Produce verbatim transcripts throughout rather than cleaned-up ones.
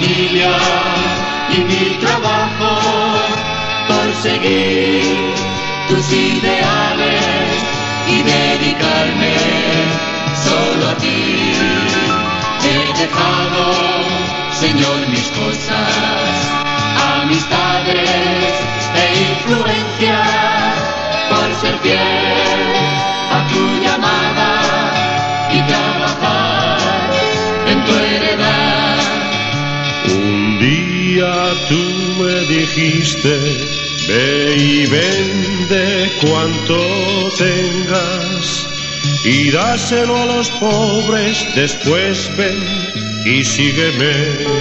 familia y mi trabajo por seguir tus ideales y dedicarme solo a ti. He dejado, Señor, mis cosas, amistades e influencias por ser fiel a tu llamada y trabajar en tu heredad. Un día tú me dijiste: ve y vende cuanto tengas y dáselo a los pobres, después ven y sígueme.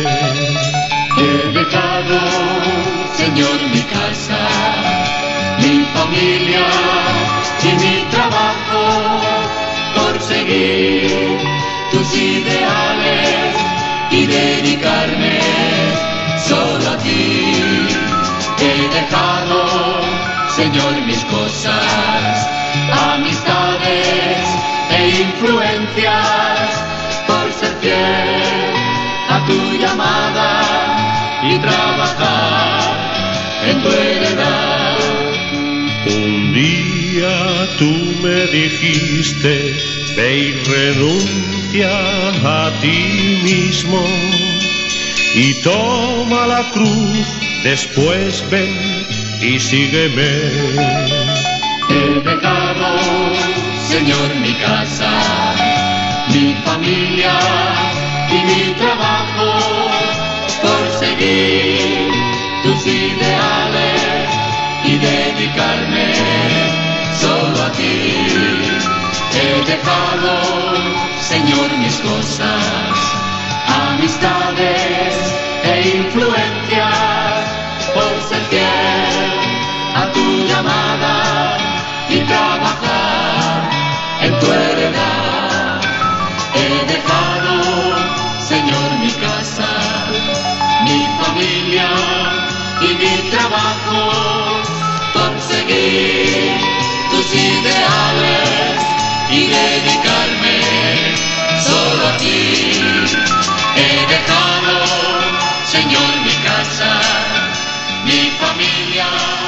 He dejado, Señor, mi casa, mi familia y mi trabajo por seguir tus ideales y dedicarme solo a ti. He dejado, Señor, mis cosas, amistades e influencias por ser fiel a tu llamada y trabajar en tu heredad. Un día tú me dijiste: ve y renuncia a ti mismo y toma la cruz, después ven y sígueme. He dejado, Señor, mi casa, mi familia y mi trabajo por seguir tus ideales y dedicarme solo a ti. He dejado, Señor, mis cosas, amistades e influencias por ser fiel a tu llamada y trabajar en tu heredad. He dejado, Señor, mi casa, mi familia y mi trabajo por seguir tus ideales y dedicarme solo a ti. He dejado, Señor, mi casa, mi familia